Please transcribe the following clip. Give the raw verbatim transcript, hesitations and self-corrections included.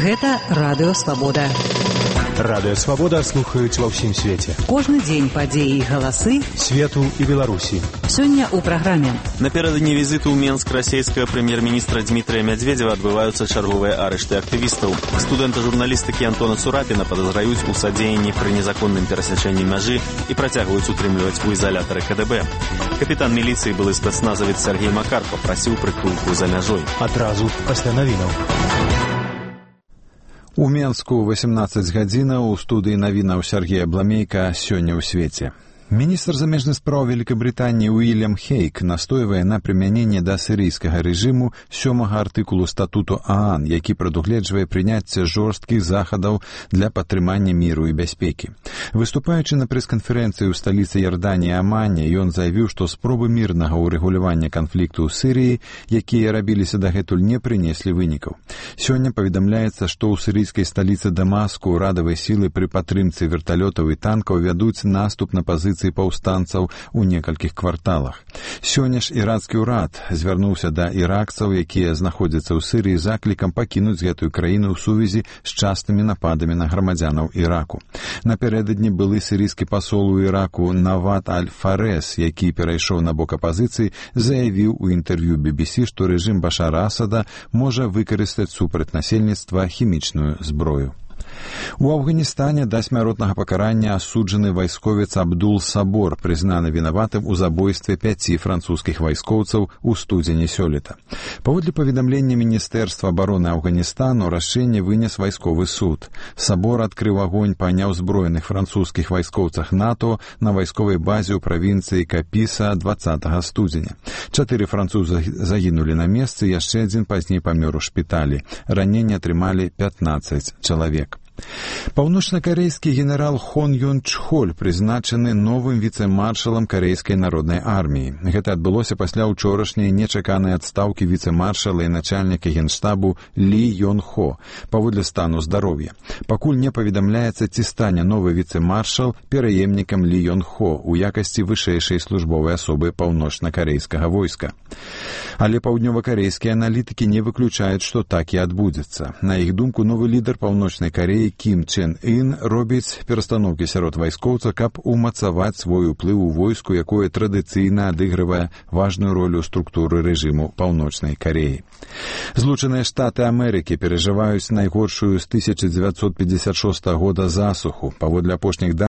Гэта Радыё Свабода. Радыё Свабода слухаюць ва ўсім свеце. Кожны дзень падзеі і галасы свету і Беларусі. Сёння ў праграме. Наперададні візіту ў Менск расійскага прэм'ер-міністра Дмітрия Медведева адбываюцца чарговыя арышты актывістаў. Студэнта журналістыкі Антона Цурапіна падазраюць у садзеянні пры незаконным перасячэнні мяжы і працягваюць утрымліваць у ізалятары ка дэ бэ. Капітан міліцыі, былы спецназавец Сергей Макар, папрасіў прытулку за мяжой. Адразу пасля навінаў. У Менску восемнадцаць гадзінаў у студыі навінаў Сергея Бламейка сёння ў свеце. Міністр замежных спраў Великабритании Уильям Хейк настойвае на прымяненне да сірыйскага рэжыму сёмага артыкулу статуту ААН, які прадугледжвае прыняцце жорсткіх захадаў для падтрымання міру і бяспекі. Выступаючы на прэс-канферэнцыі ў сталіцы Ярданіі Амане, ён заявіў, што спробы мірнага ўрэгулявання канфлікту ў Сірыі, якія рабіліся дагэтуль, не прынеслі вынікаў. Сёння паведамляецца, што ў сірыйскай сталіцы Дамаску ўрадавыя сілы пры падтрымцы верталётаў і танкаў вядуць наступ на пазіцыі паўстанцаў у некалькіх кварталах. Сёння ж ірацкі ўрад звярнуўся да іракцаў, якія знаходзяцца ў Сірыі, заклікам пакінуць гэтую краіну ў сувязі з частымі нападамі на грамадзянаў Іраку. Напярэдадні былы сірыйскі пасол у Іраку Навад Аль-Фарэс, які перайшоў на бок апазіцыі, заявіў у інтэрв'ю би би сі, што рэжым Башара Асада можа выкарыстаць супраць насельніцтва хімічную зброю. У Афганістане да смяротнага пакарання асуджаны вайсковец Абдул Сабор, прызнаны вінаватым у забойстве пяці французскіх вайскоўцаў у студзені сёлета. Паводле паведамлення Міністэрства абароны Афганістану, рашэнне вынес вайсковы суд. Сабор адкрыў агонь па няўзброеных французскіх вайскоўцах НАТО на вайсковай базе ў правінцыі Капіса дваццатага студзеня. Чатыры французы загінулі на месцы, яшчэ адзін пазней памёр у шпіталі. Раненні атрымалі пятнаццаць чалавек. Паўночнакарэйскі генерал Хон Юн Чхоль прызначаны новым віцэ-маршалам карэйскай народнай арміі. Гэта адбылося пасля ўчорашняй нечаканай адстаўкі віцэ-маршала і начальніка генштабу Лі Ён Хо паводле стану здароўя. Пакуль не паведамляецца, ці стане новы віцэ-маршал пераемнікам Лі Ён Хо ў якасці вышэйшай службовай асобы паўночнакарэйскага войска. Але паўднёвакарэйскія аналітыкі не выключаюць, што так і адбудзецца. На іх думку, новы лідар Паўночнай Карэі Кім Чен Ін робіць перастаноўкі сярод вайскоўцаў, каб умацаваць свой уплыў у войску, якое традыцыйна адыгрывае важную ролю ў структуры рэжыму Паўночнай Карэі. Злучаныя Штаты Амерыкі перажываюць найгоршую з тысяча дзевяцьсот пятьдесят шостага года засуху. Паводле апошніх